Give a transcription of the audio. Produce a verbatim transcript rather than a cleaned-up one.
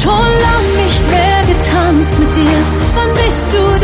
schon lang nicht mehr getanzt mit dir. Wann bist du